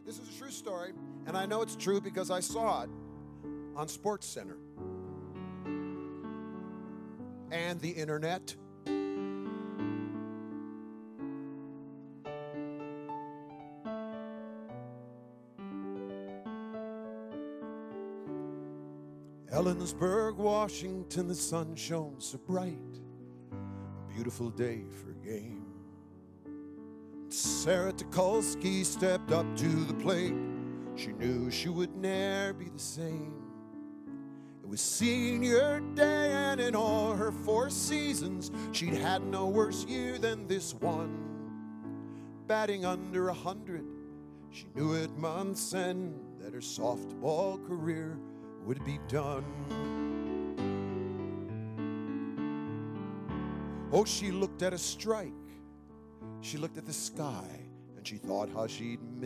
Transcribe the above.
This is a true story, and I know it's true because I saw it on SportsCenter and the internet. Ellensburg, Washington, the sun shone so bright. A beautiful day for a game. Sarah Tukulski stepped up to the plate. She knew she would ne'er be the same. It was senior day, and in all her 4 seasons, she'd had no worse year than this one. Batting under 100, she knew at month's end that her softball career would be done. Oh, she looked at a strike. She looked at the sky, and she thought how she'd